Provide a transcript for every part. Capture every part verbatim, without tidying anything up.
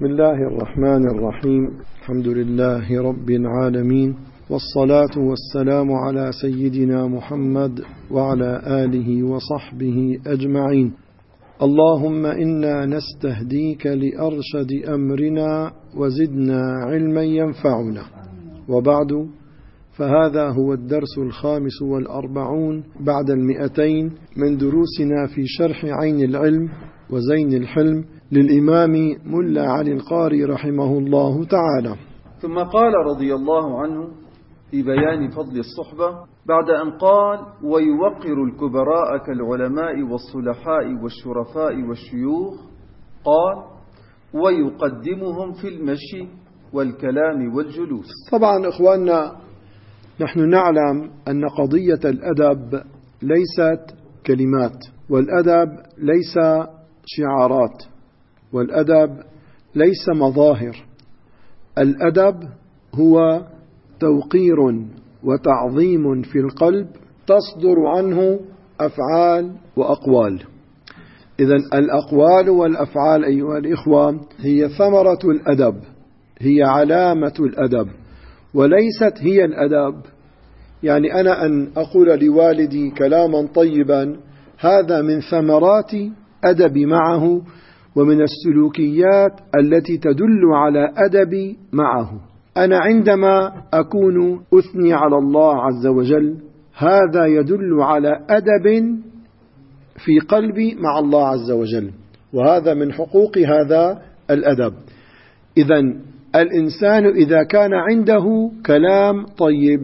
بسم الله الرحمن الرحيم. الحمد لله رب العالمين، والصلاة والسلام على سيدنا محمد وعلى آله وصحبه أجمعين. اللهم إنا نستهديك لأرشد أمرنا وزدنا علما ينفعنا. وبعد، فهذا هو الدرس الخامس والأربعون بعد المئتين من دروسنا في شرح عين العلم وزين الحلم للإمام ملا علي القاري رحمه الله تعالى. ثم قال رضي الله عنه في بيان فضل الصحبة بعد أن قال: ويوقر الكبراء كالعلماء والصلحاء والشرفاء والشيوخ، قال: ويقدمهم في المشي والكلام والجلوس. طبعا إخواننا، نحن نعلم أن قضية الأدب ليست كلمات، والأدب ليس شعارات، والأدب ليس مظاهر. الأدب هو توقير وتعظيم في القلب تصدر عنه أفعال وأقوال. إذن الأقوال والأفعال أيها الإخوة هي ثمرة الأدب، هي علامة الأدب، وليست هي الأدب. يعني أنا أن أقول لوالدي كلاما طيبا، هذا من ثمرات أدبي معه ومن السلوكيات التي تدل على أدبي معه. أنا عندما أكون أثني على الله عز وجل، هذا يدل على أدب في قلبي مع الله عز وجل، وهذا من حقوق هذا الأدب. إذن الإنسان إذا كان عنده كلام طيب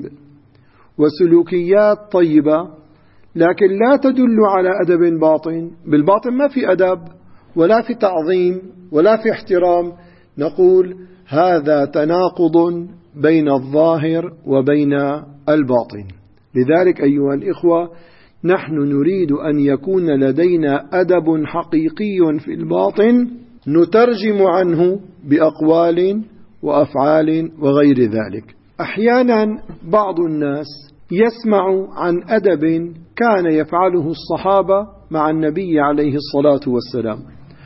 وسلوكيات طيبة لكن لا تدل على أدب باطن، بالباطن ما في أدب ولا في تعظيم ولا في احترام، نقول هذا تناقض بين الظاهر وبين الباطن. لذلك أيها الإخوة، نحن نريد أن يكون لدينا أدب حقيقي في الباطن نترجم عنه بأقوال وأفعال وغير ذلك. أحيانا بعض الناس يسمع عن أدب كان يفعله الصحابة مع النبي عليه الصلاة والسلام،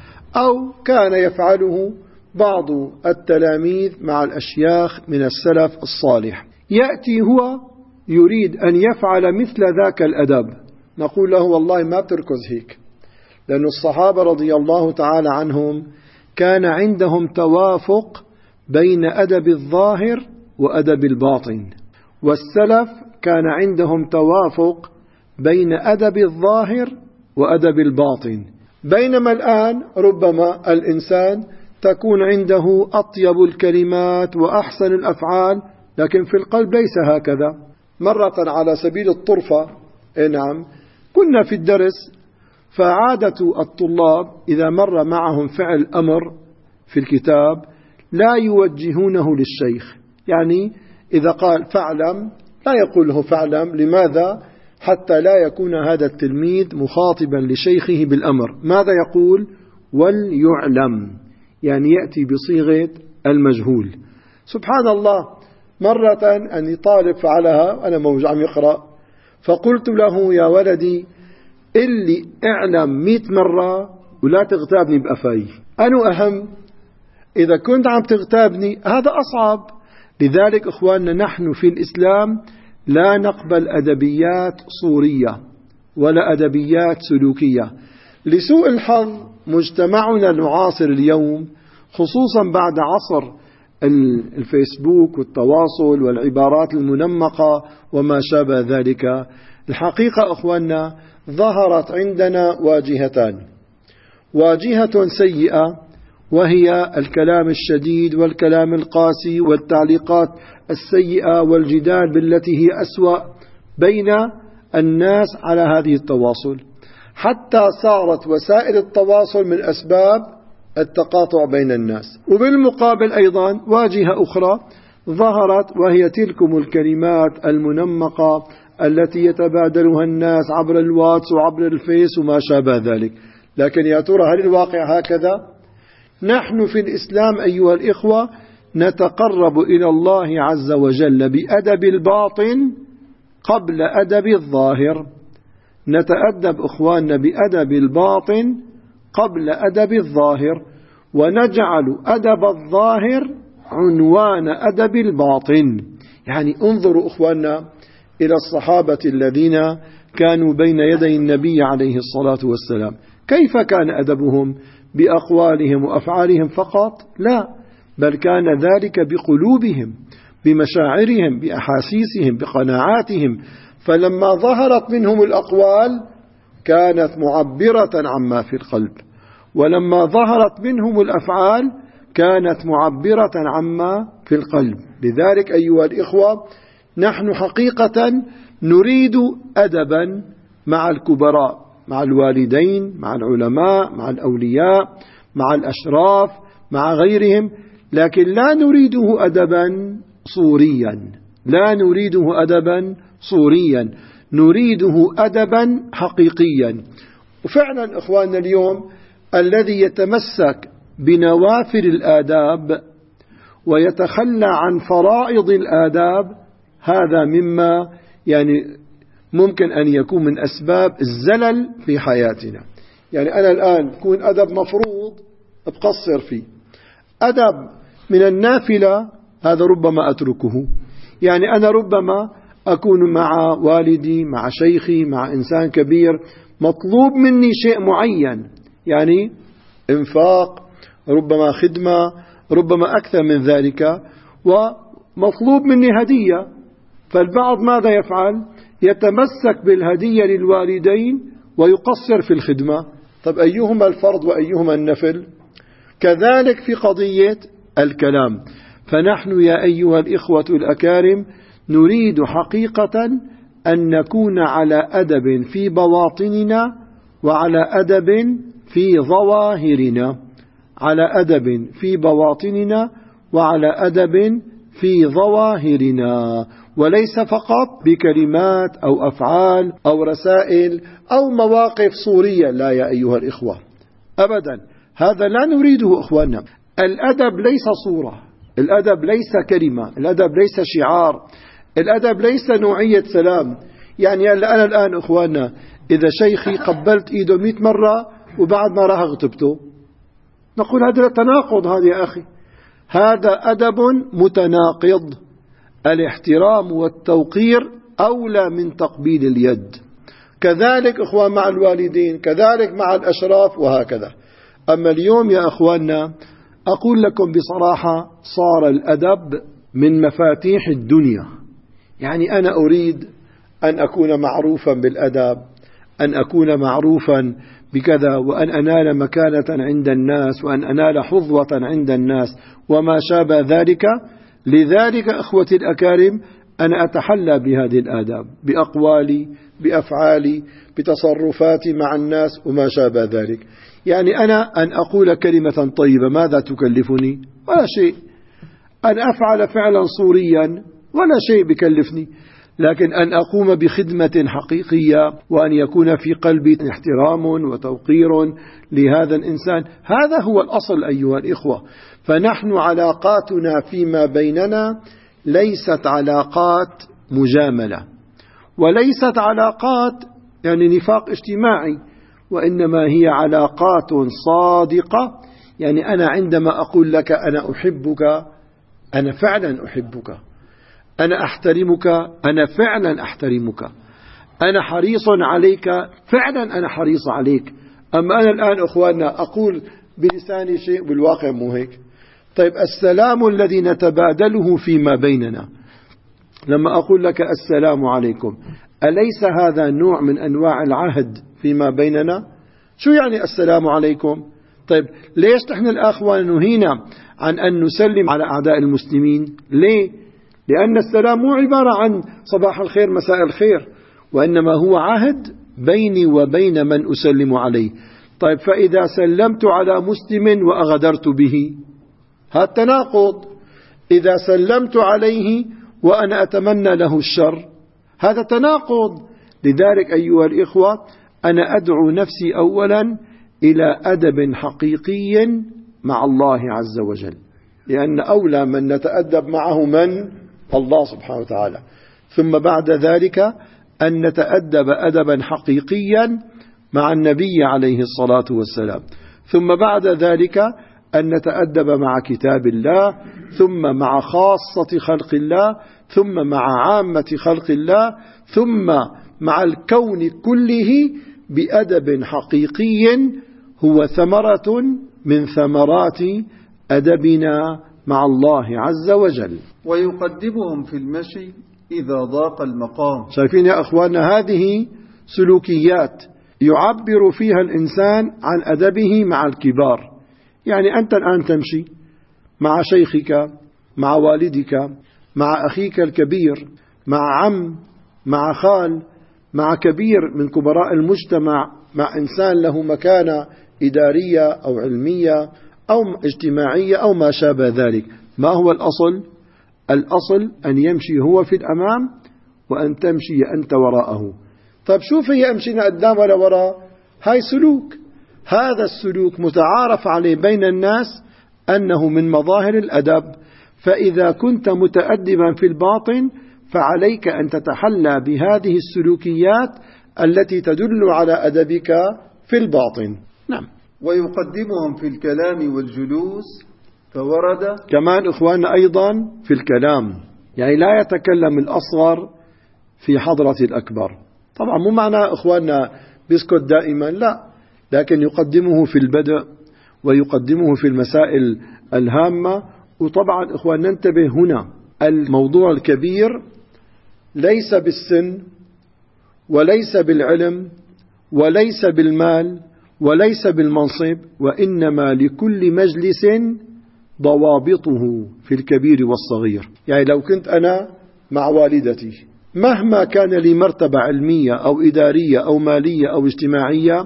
أو كان يفعله بعض التلاميذ مع الأشياخ من السلف الصالح. يأتي هو يريد أن يفعل مثل ذاك الأدب، نقول له والله ما بتركز هيك، لأن الصحابة رضي الله تعالى عنهم كان عندهم توافق بين أدب الظاهر وأدب الباطن، والسلف كان عندهم توافق بين أدب الظاهر وأدب الباطن. بينما الآن ربما الإنسان تكون عنده أطيب الكلمات وأحسن الأفعال، لكن في القلب ليس هكذا. مرة على سبيل الطرفة، نعم، كنا في الدرس، فعادة الطلاب إذا مر معهم فعل أمر في الكتاب لا يوجهونه للشيخ. يعني إذا قال فاعلم لا يقول له فاعلم. لماذا؟ حتى لا يكون هذا التلميذ مخاطبا لشيخه بالأمر. ماذا يقول؟ وليعلم، يعني يأتي بصيغة المجهول. سبحان الله، مرة أني طالب فعلها، أنا موجود عم يقرأ، فقلت له يا ولدي اللي اعلم مئة مرة ولا تغتابني بأفاي. أنا أهم، إذا كنت عم تغتابني هذا أصعب. لذلك إخواننا، نحن في الإسلام لا نقبل أدبيات صورية ولا أدبيات سلوكية. لسوء الحظ مجتمعنا المعاصر اليوم، خصوصا بعد عصر الفيسبوك والتواصل والعبارات المنمقة وما شابه ذلك، الحقيقة إخواننا ظهرت عندنا واجهتان: واجهة سيئة وهي الكلام الشديد والكلام القاسي والتعليقات السيئة والجدال بالتي هي أسوأ بين الناس على هذه التواصل، حتى صارت وسائل التواصل من أسباب التقاطع بين الناس. وبالمقابل أيضا واجهة أخرى ظهرت، وهي تلكم الكلمات المنمقة التي يتبادلها الناس عبر الواتس وعبر الفيس وما شابه ذلك. لكن يا ترى هل الواقع هكذا؟ نحن في الإسلام أيها الإخوة نتقرب إلى الله عز وجل بأدب الباطن قبل أدب الظاهر. نتأدب إخواننا بأدب الباطن قبل أدب الظاهر. ونجعل أدب الظاهر عنوان أدب الباطن. يعني انظروا أخواننا إلى الصحابة الذين كانوا بين يدي النبي عليه الصلاة والسلام، كيف كان أدبهم؟ بأقوالهم وأفعالهم فقط؟ لا، بل كان ذلك بقلوبهم، بمشاعرهم، بأحاسيسهم، بقناعاتهم. فلما ظهرت منهم الأقوال كانت معبرة عما في القلب، ولما ظهرت منهم الأفعال كانت معبرة عما في القلب. لذلك أيها الإخوة، نحن حقيقة نريد أدبا مع الكبراء، مع الوالدين، مع العلماء، مع الأولياء، مع الأشراف، مع غيرهم، لكن لا نريده أدبا صوريا، لا نريده أدبا صوريا، نريده أدبا حقيقيا. وفعلا إخواننا اليوم الذي يتمسك بنوافل الآداب ويتخلى عن فرائض الآداب، هذا مما يعني ممكن أن يكون من أسباب الزلل في حياتنا. يعني أنا الآن يكون أدب مفروض بقصر فيه، أدب من النافلة هذا ربما أتركه. يعني أنا ربما أكون مع والدي، مع شيخي، مع إنسان كبير، مطلوب مني شيء معين، يعني إنفاق، ربما خدمة، ربما أكثر من ذلك، ومطلوب مني هدية. فالبعض ماذا يفعل؟ يتمسك بالهدية للوالدين ويقصر في الخدمة. طب أيهما الفرض وأيهما النفل؟ كذلك في قضية الكلام. فنحن يا أيها الإخوة الأكارم نريد حقيقة أن نكون على أدب في بواطننا وعلى أدب في ظواهرنا، على أدب في بواطننا وعلى أدب في ظواهرنا، وليس فقط بكلمات أو أفعال أو رسائل أو مواقف صورية. لا يا أيها الإخوة، أبدا، هذا لا نريده أخواننا. الأدب ليس صورة، الأدب ليس كلمة، الأدب ليس شعار، الأدب ليس نوعية سلام. يعني أنا الآن أخواننا إذا شيخي قبلت إيده مئة مرة وبعد ما راح اغتبته، نقول هذا تناقض، هذا يا أخي، هذا أدب متناقض. الاحترام والتوقير أولى من تقبيل اليد. كذلك إخوان مع الوالدين، كذلك مع الأشراف، وهكذا. أما اليوم يا أخواننا أقول لكم بصراحة صار الأدب من مفاتيح الدنيا. يعني أنا أريد أن أكون معروفا بالأدب، أن أكون معروفا بكذا، وأن أنال مكانة عند الناس، وأن أنال حظوة عند الناس، وما شابه ذلك. لذلك أخوتي الأكارم أنا أتحلى بهذه الآداب، بأقوالي، بأفعالي، بتصرفاتي مع الناس وما شابه ذلك. يعني أنا أن أقول كلمة طيبة ماذا تكلفني؟ ولا شيء. أن أفعل فعلا صوريا ولا شيء بكلفني. لكن أن أقوم بخدمة حقيقية وأن يكون في قلبي احترام وتوقير لهذا الإنسان، هذا هو الأصل أيها الإخوة. فنحن علاقاتنا فيما بيننا ليست علاقات مجاملة، وليست علاقات يعني نفاق اجتماعي، وإنما هي علاقات صادقة. يعني أنا عندما أقول لك أنا أحبك، أنا فعلا أحبك، أنا أحترمك، أنا فعلا أحترمك، أنا حريص عليك، فعلا أنا حريص عليك. أما أنا الآن أخواننا أقول بلساني شيء بالواقع مو هيك. طيب السلام الذي نتبادله فيما بيننا، لما أقول لك السلام عليكم، أليس هذا نوع من أنواع العهد فيما بيننا؟ شو يعني السلام عليكم؟ طيب ليش نحن الأخوان نهينا عن أن نسلم على أعداء المسلمين؟ ليه؟ لأن السلام مو عبارة عن صباح الخير مساء الخير، وإنما هو عهد بيني وبين من أسلم عليه. طيب فإذا سلمت على مسلم وأغدرت به، هذا تناقض. إذا سلمت عليه وأنا أتمنى له الشر، هذا تناقض. لذلك أيها الإخوة أنا أدعو نفسي أولا إلى أدب حقيقي مع الله عز وجل، لأن أولى من نتأدب معه من؟ الله سبحانه وتعالى. ثم بعد ذلك أن نتأدب أدبا حقيقيا مع النبي عليه الصلاة والسلام. ثم بعد ذلك أن نتأدب مع كتاب الله، ثم مع خاصة خلق الله، ثم مع عامة خلق الله، ثم مع الكون كله بأدب حقيقي هو ثمرة من ثمرات أدبنا مع الله عز وجل. ويقدمهم في المشي إذا ضاق المقام. شايفين يا أخواننا، هذه سلوكيات يعبر فيها الإنسان عن أدبه مع الكبار. يعني أنت الآن تمشي مع شيخك، مع والدك، مع أخيك الكبير، مع عم، مع خال، مع كبير من كبراء المجتمع، مع إنسان له مكانة إدارية أو علمية أو اجتماعية أو ما شابه ذلك. ما هو الأصل؟ الأصل أن يمشي هو في الأمام وأن تمشي أنت وراءه. طيب شوف هي أمشينا قدام ولا وراء؟ هاي سلوك. هذا السلوك متعارف عليه بين الناس أنه من مظاهر الأدب. فإذا كنت متأدبا في الباطن فعليك أن تتحلى بهذه السلوكيات التي تدل على أدبك في الباطن. نعم. ويقدمهم في الكلام والجلوس، فورد كمان إخواننا أيضا في الكلام، يعني لا يتكلم الأصغر في حضرة الأكبر. طبعا مو معنى إخواننا بيسكت دائما، لا، لكن يقدمه في البدء ويقدمه في المسائل الهامة. وطبعا إخوان ننتبه هنا، الموضوع الكبير ليس بالسن وليس بالعلم وليس بالمال وليس بالمنصب، وإنما لكل مجلس ضوابطه في الكبير والصغير. يعني لو كنت أنا مع والدتي مهما كان لي مرتبة علمية أو إدارية أو مالية أو اجتماعية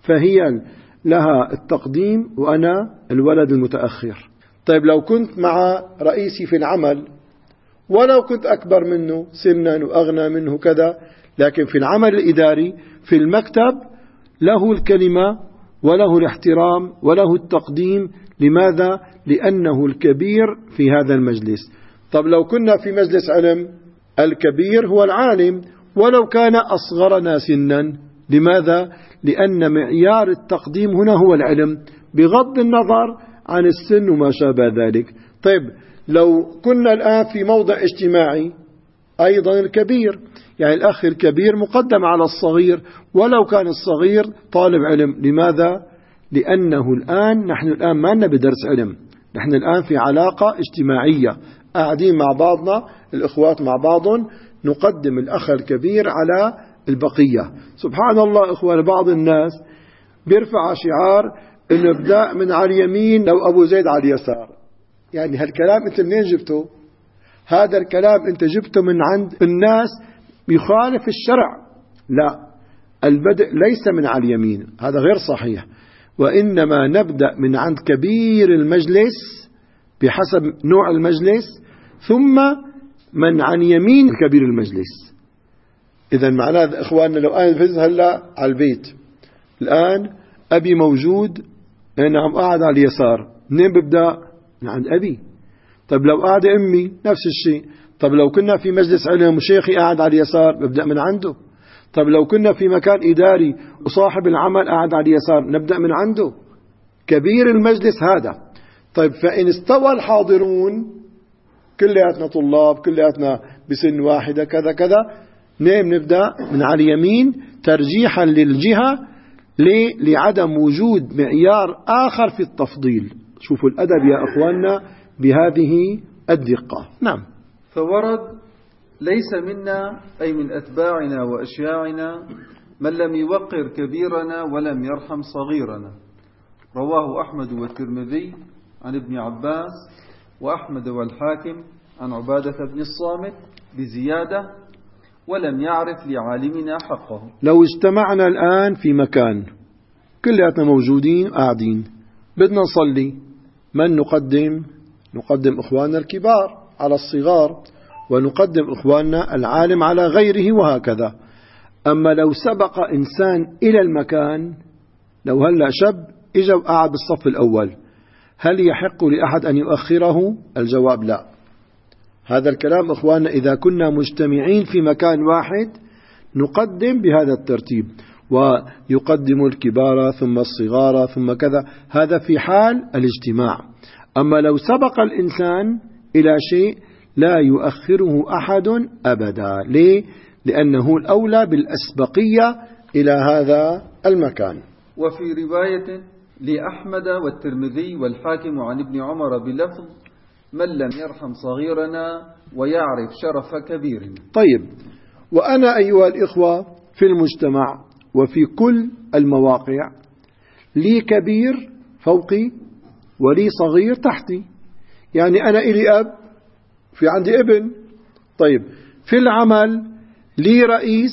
فهي لها التقديم وأنا الولد المتأخر. طيب لو كنت مع رئيسي في العمل ولو كنت أكبر منه سنا وأغنى منه كذا، لكن في العمل الإداري في المكتب له الكلمة وله الاحترام وله التقديم. لماذا؟ لأنه الكبير في هذا المجلس. طب لو كنا في مجلس علم الكبير هو العالم ولو كان أصغرنا سنا. لماذا؟ لأن معيار التقديم هنا هو العلم بغض النظر عن السن وما شابه ذلك. طيب لو كنا الآن في موضع اجتماعي أيضا الكبير، يعني الأخ الكبير مقدم على الصغير ولو كان الصغير طالب علم. لماذا؟ لأنه الآن نحن الآن ما لنا بدرس علم، نحن الآن في علاقة اجتماعية قاعدين مع بعضنا الإخوات مع بعضهم، نقدم الأخ الكبير على البقية. سبحان الله إخوان، بعض الناس بيرفع شعار إنه ابدأ من على اليمين لو أبو زيد على اليسار. يعني هالكلام أنت منين جبته؟ هذا الكلام أنت جبته من عند الناس يخالف الشرع. لا، البدء ليس من على اليمين، هذا غير صحيح، وإنما نبدأ من عند كبير المجلس بحسب نوع المجلس، ثم من عن يمين كبير المجلس. إذا معناه إخواننا لو أنا فز هلا على البيت الآن أبي موجود، أنا عم قاعد على اليسار، منين ببدأ؟ من عند أبي. طب لو قاعد أمي نفس الشيء. طب لو كنا في مجلس علم وشيخي قاعد على اليسار ببدأ من عنده. طب لو كنا في مكان إداري وصاحب العمل قاعد على اليسار نبدأ من عنده، كبير المجلس هذا. طيب فإن استوى الحاضرون كلياتنا طلاب كلياتنا بسن واحدة كذا كذا، نعم نبدأ من على اليمين ترجيحا للجهة لعدم وجود معيار آخر في التفضيل. شوفوا الأدب يا أخواننا بهذه الدقة. نعم. فورد ليس منا أي من أتباعنا وأشياعنا من لم يوقر كبيرنا ولم يرحم صغيرنا. رواه أحمد والترمذي عن ابن عباس وأحمد والحاكم عن عبادة بن الصامت بزيادة ولم يعرف لعالمنا حقه. لو اجتمعنا الآن في مكان كلياتنا موجودين قاعدين بدنا نصلي، من نقدم؟ نقدم إخواننا الكبار على الصغار، ونقدم إخواننا العالم على غيره وهكذا. أما لو سبق إنسان إلى المكان، لو هلأ شاب إجا وقعد بالصف الأول، هل يحق لأحد أن يؤخره؟ الجواب لا. هذا الكلام إخواننا إذا كنا مجتمعين في مكان واحد نقدم بهذا الترتيب. ويقدم الكبار ثم الصغار ثم كذا، هذا في حال الاجتماع. أما لو سبق الإنسان إلى شيء لا يؤخره أحد أبدا. ليه؟ لأنه الأولى بالأسبقية إلى هذا المكان. وفي رواية لأحمد والترمذي والحاكم عن ابن عمر بلفظ من لم يرحم صغيرنا ويعرف شرف كبيرنا. طيب، وأنا أيها الإخوة في المجتمع وفي كل المواقع لي كبير فوقي ولي صغير تحتي. يعني أنا إلي أب، في عندي ابن. طيب، في العمل لي رئيس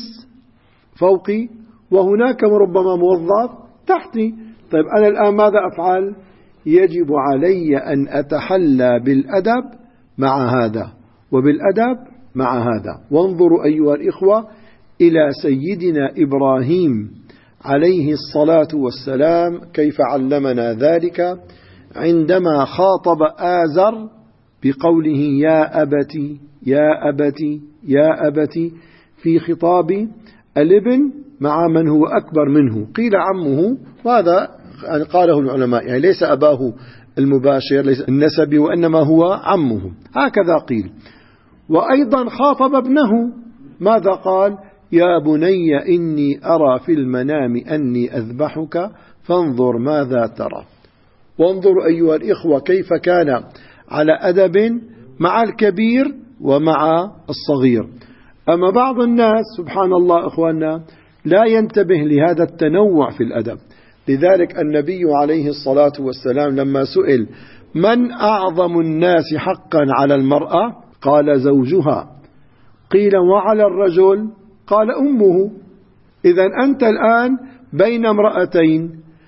فوقي وهناك ربما موظف تحتي. طيب، أنا الآن ماذا أفعل؟ يجب علي أن أتحلى بالأدب مع هذا وبالأدب مع هذا. وانظروا أيها الإخوة إلى سيدنا إبراهيم عليه الصلاة والسلام كيف علمنا ذلك عندما خاطب آزر بقوله يا أبتي يا أبتي يا أبتي، في خطاب الابن مع من هو أكبر منه. قيل عمه، وهذا قاله العلماء، يعني ليس أباه المباشر ليس النسبي، وإنما هو عمه، هكذا قيل. وأيضا خاطب ابنه، ماذا قال؟ يا بني إني أرى في المنام أني أذبحك فانظر ماذا ترى. وانظروا أيها الإخوة كيف كان على أدب مع الكبير ومع الصغير. أما بعض الناس سبحان الله إخواننا لا ينتبه لهذا التنوع في الأدب. لذلك النبي عليه الصلاة والسلام لما سئل من أعظم الناس حقا على المرأة قال زوجها. قيل وعلى الرجل؟ قال أمه. إذن أنت الآن بين امرأتين،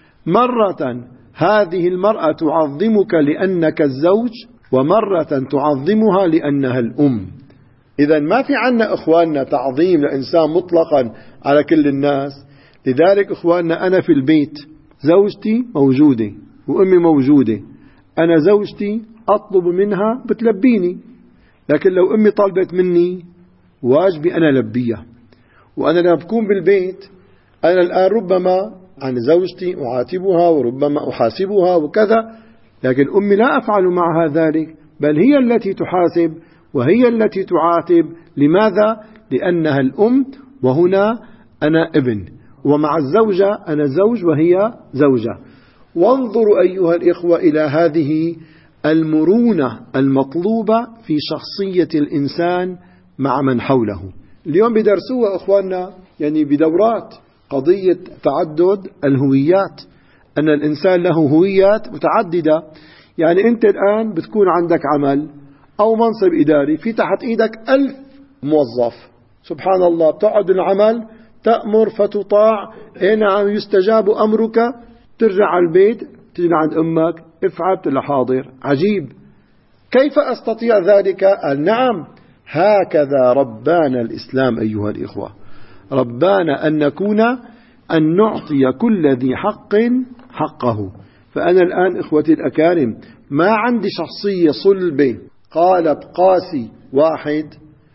مرة هذه المرأة تعظمك لأنك الزوج، ومرة تعظمها لأنها الأم. إذن ما في عنا إخواننا تعظيم لإنسان مطلقا على كل الناس. لذلك إخواننا أنا في البيت زوجتي موجودة وأمي موجودة، أنا زوجتي أطلب منها بتلبيني، لكن لو أمي طلبت مني واجبي أنا لبيها. وأنا لما بكون بالبيت أنا الآن ربما عن زوجتي أعاتبها وربما أحاسبها وكذا، لكن أمي لا أفعل معها ذلك، بل هي التي تحاسب وهي التي تعاتب. لماذا؟ لأنها الأم وهنا أنا ابن، ومع الزوجة أنا زوج وهي زوجة. وانظروا أيها الإخوة إلى هذه المرونة المطلوبة في شخصية الإنسان مع من حوله. اليوم بدرسوها أخواننا يعني بدورات قضية تعدد الهويات، أن الإنسان له هويات متعددة. يعني أنت الآن بتكون عندك عمل أو منصب إداري في تحت إيدك ألف موظف، سبحان الله، بتقعد العمل تأمر فتطاع، إيه نعم يستجاب أمرك، ترجع على البيت تجي عند أمك افعل تقول حاضر. عجيب، كيف أستطيع ذلك؟ قال نعم، هكذا ربانا الإسلام أيها الإخوة، ربانا أن نكون أن نعطي كل ذي حق حقه. فأنا الآن إخوتي الأكارم ما عندي شخصية صلبة قالب قاسي واحد،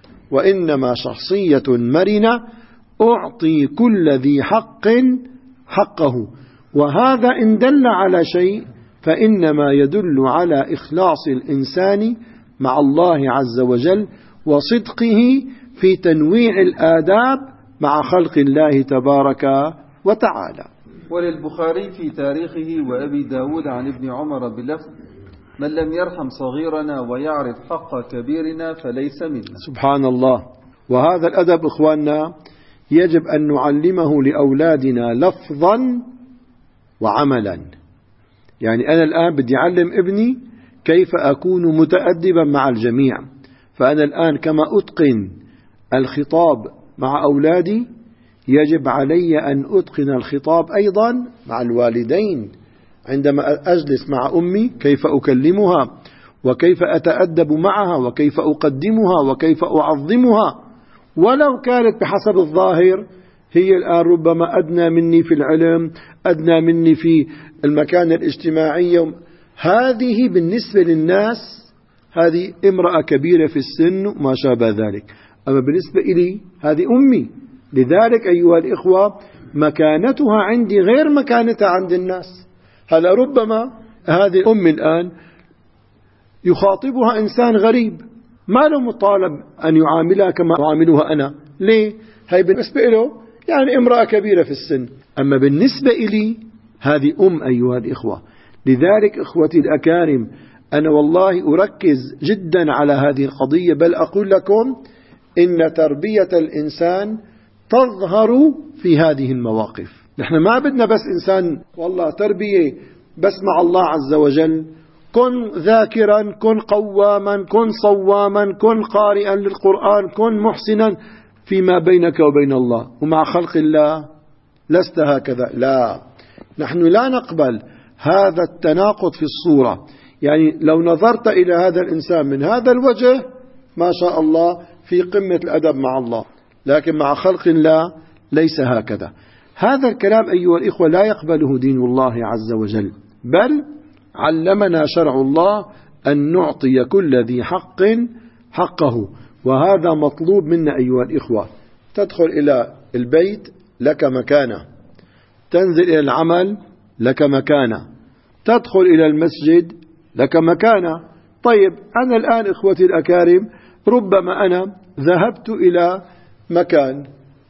وإنما شخصية مرنة أعطي كل ذي حق حقه. وهذا إن دل على شيء فإنما يدل على إخلاص الإنسان مع الله عز وجل وصدقه في تنويع الآداب مع خلق الله تبارك وتعالى. وللبخاري في تاريخه وأبي داود عن ابن عمر بلفظ من لم يرحم صغيرنا ويعرف حق كبيرنا فليس منا. سبحان الله. وهذا الأدب إخواننا يجب أن نعلمه لأولادنا لفظا وعملا. يعني أنا الآن بدي أعلم ابني كيف أكون متأدبا مع الجميع، فأنا الآن كما أتقن الخطاب مع أولادي يجب علي أن أتقن الخطاب أيضا مع الوالدين. عندما أجلس مع أمي كيف أكلمها وكيف أتأدب معها وكيف أقدمها وكيف أعظمها، ولو كانت بحسب الظاهر هي الآن ربما أدنى مني في العلم، أدنى مني في المكان الاجتماعي. هذه بالنسبة للناس هذه امرأة كبيرة في السن وما شابه ذلك، أما بالنسبة إلي هذه أمي. لذلك أيها الإخوة مكانتها عندي غير مكانتها عند الناس. هلا ربما هذه أم الآن يخاطبها إنسان غريب ما له مطالب أن يعاملها كما أعاملها أنا. ليه؟ هي بالنسبة له يعني امرأة كبيرة في السن، أما بالنسبة إلي هذه أم أيها الإخوة. لذلك إخوتي الأكارم أنا والله أركز جدا على هذه القضية، بل أقول لكم إن تربية الإنسان تظهر في هذه المواقف. نحن ما بدنا بس إنسان والله تربية بس مع الله عز وجل، كن ذاكرا، كن قواما، كن صواما، كن قارئا للقرآن، كن محسنا فيما بينك وبين الله، ومع خلق الله لست هكذا. لا، نحن لا نقبل هذا التناقض في الصورة. يعني لو نظرت إلى هذا الإنسان من هذا الوجه ما شاء الله في قمة الأدب مع الله، لكن مع خلق الله ليس هكذا. هذا الكلام أيها الإخوة لا يقبله دين الله عز وجل، بل علمنا شرع الله أن نعطي كل ذي حق حقه، وهذا مطلوب منا أيها الإخوة. تدخل إلى البيت لك مكانة، تنزل إلى العمل لك مكانة، تدخل إلى المسجد لك مكانة. طيب أنا الآن إخوتي الأكارم ربما أنا ذهبت إلى مكان،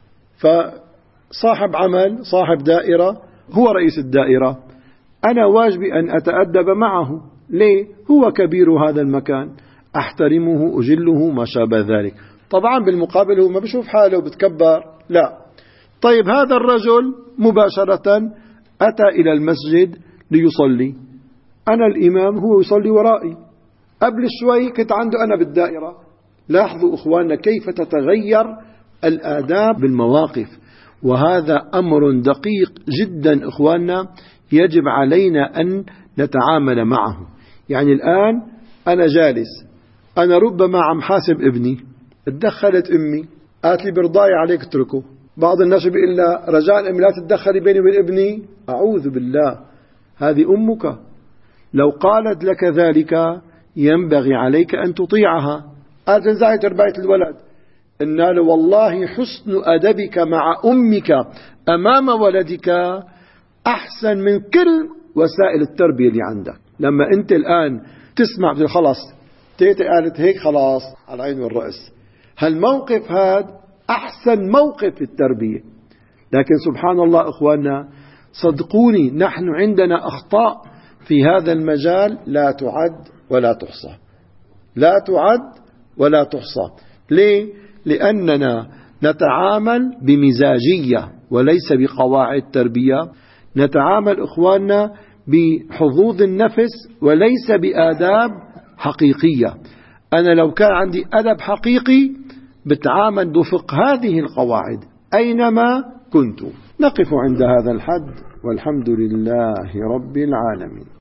فصاحب عمل صاحب دائرة هو رئيس الدائرة، أنا واجبي أن أتأدب معه. ليه؟ هو كبير هذا المكان، أحترمه أجله ما شابه ذلك. طبعا بالمقابل هو ما بشوف حاله بتكبر، لا. طيب هذا الرجل مباشرة أتى إلى المسجد ليصلي، أنا الإمام هو يصلي ورائي، قبل شوي كنت عنده أنا بالدائرة. لاحظوا أخواننا كيف تتغير الآداب بالمواقف، وهذا أمر دقيق جدا أخواننا يجب علينا أن نتعامل معه. يعني الآن أنا جالس، أنا ربما عم حاسب ابني، اتدخلت أمي قالت لي برضاي عليك اتركه. بعض الناس بيقول لها رجاء أمي لا تتدخلي بيني وبين ابني. أعوذ بالله، هذه أمك، لو قالت لك ذلك ينبغي عليك أن تطيعها. قالت انزعي تربية الولد، إن له والله حسن أدبك مع أمك أمام ولدك أحسن من كل وسائل التربية اللي عندك. لما أنت الآن تسمع خلاص تيتي قالت هيك خلاص على العين والرأس، هالموقف هذا أحسن موقف في التربية. لكن سبحان الله إخواننا صدقوني نحن عندنا أخطاء في هذا المجال لا تعد ولا تحصى، لا تعد ولا تحصى. ليه؟ لأننا نتعامل بمزاجية وليس بقواعد تربية، نتعامل إخواننا بحظوظ النفس وليس بآداب حقيقية. أنا لو كان عندي أدب حقيقي بتعامل بفق هذه القواعد أينما كنت. نقف عند هذا الحد والحمد لله رب العالمين.